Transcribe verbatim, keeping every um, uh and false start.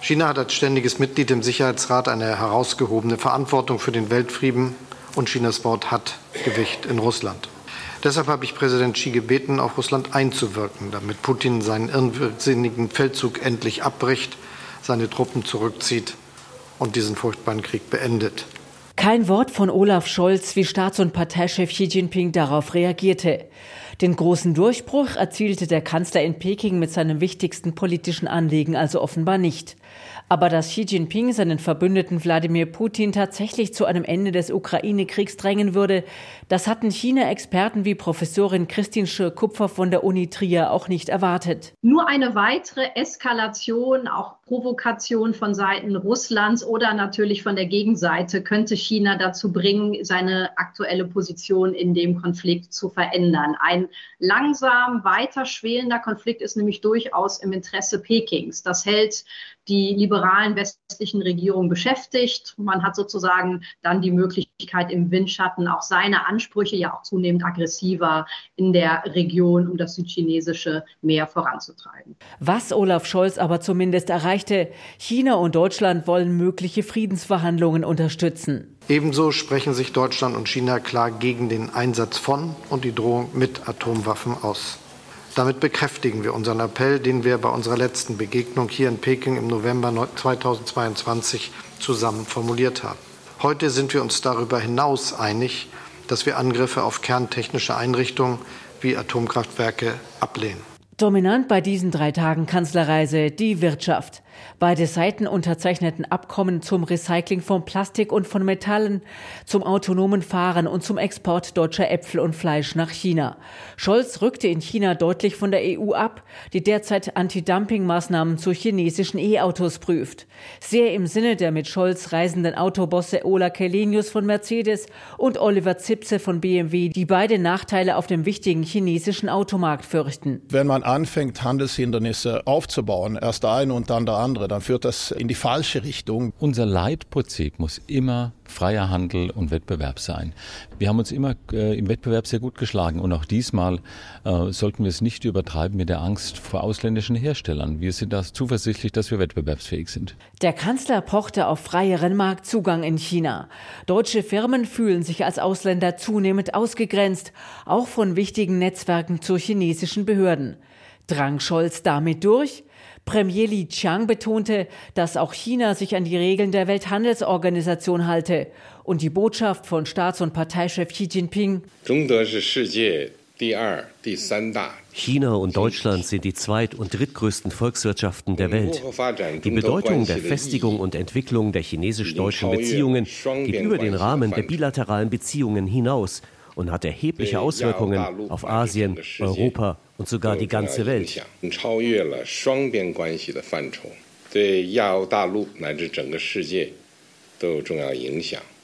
China hat als ständiges Mitglied im Sicherheitsrat eine herausgehobene Verantwortung für den Weltfrieden und Chinas Wort hat Gewicht in Russland. Deshalb habe ich Präsident Xi gebeten, auf Russland einzuwirken, damit Putin seinen irrsinnigen Feldzug endlich abbricht, seine Truppen zurückzieht und diesen furchtbaren Krieg beendet. Kein Wort von Olaf Scholz, wie Staats- und Parteichef Xi Jinping darauf reagierte. Den großen Durchbruch erzielte der Kanzler in Peking mit seinem wichtigsten politischen Anliegen also offenbar nicht. Aber dass Xi Jinping seinen Verbündeten Wladimir Putin tatsächlich zu einem Ende des Ukraine-Kriegs drängen würde, das hatten China-Experten wie Professorin Christine Schür-Kupfer von der Uni Trier auch nicht erwartet. Nur eine weitere Eskalation, auch Provokation von Seiten Russlands oder natürlich von der Gegenseite könnte China dazu bringen, seine aktuelle Position in dem Konflikt zu verändern. Ein langsam weiter schwelender Konflikt ist nämlich durchaus im Interesse Pekings. Das hält die liberalen westlichen Regierungen beschäftigt. Man hat sozusagen dann die Möglichkeit, im Windschatten auch seine Ansprüche, ja auch zunehmend aggressiver in der Region um das südchinesische Meer voranzutreiben. Was Olaf Scholz aber zumindest erreichte, China und Deutschland wollen mögliche Friedensverhandlungen unterstützen. Ebenso sprechen sich Deutschland und China klar gegen den Einsatz von und die Drohung mit Atomwaffen aus. Damit bekräftigen wir unseren Appell, den wir bei unserer letzten Begegnung hier in Peking im November zweitausendzweiundzwanzig zusammen formuliert haben. Heute sind wir uns darüber hinaus einig, dass wir Angriffe auf kerntechnische Einrichtungen wie Atomkraftwerke ablehnen. Dominant bei diesen drei Tagen Kanzlerreise die Wirtschaft. Beide Seiten unterzeichneten Abkommen zum Recycling von Plastik und von Metallen, zum autonomen Fahren und zum Export deutscher Äpfel und Fleisch nach China. Scholz rückte in China deutlich von der E U ab, die derzeit Anti-Dumping-Maßnahmen zu chinesischen E-Autos prüft. Sehr im Sinne der mit Scholz reisenden Autobosse Ola Källenius von Mercedes und Oliver Zipse von B M W, die beide Nachteile auf dem wichtigen chinesischen Automarkt fürchten. Wenn man anfängt, Handelshindernisse aufzubauen, erst der eine und dann der andere, dann führt das in die falsche Richtung. Unser Leitprinzip muss immer freier Handel und Wettbewerb sein. Wir haben uns immer äh, im Wettbewerb sehr gut geschlagen und auch diesmal äh, sollten wir es nicht übertreiben mit der Angst vor ausländischen Herstellern. Wir sind da zuversichtlich, dass wir wettbewerbsfähig sind. Der Kanzler pochte auf freieren Marktzugang in China. Deutsche Firmen fühlen sich als Ausländer zunehmend ausgegrenzt, auch von wichtigen Netzwerken zu chinesischen Behörden. Drang Scholz damit durch? Premier Li Qiang betonte, dass auch China sich an die Regeln der Welthandelsorganisation halte. Und die Botschaft von Staats- und Parteichef Xi Jinping: China und Deutschland sind die zweit- und drittgrößten Volkswirtschaften der Welt. Die Bedeutung der Festigung und Entwicklung der chinesisch-deutschen Beziehungen geht über den Rahmen der bilateralen Beziehungen hinaus und hat erhebliche Auswirkungen auf Asien, Europa und sogar die ganze Welt. Welt.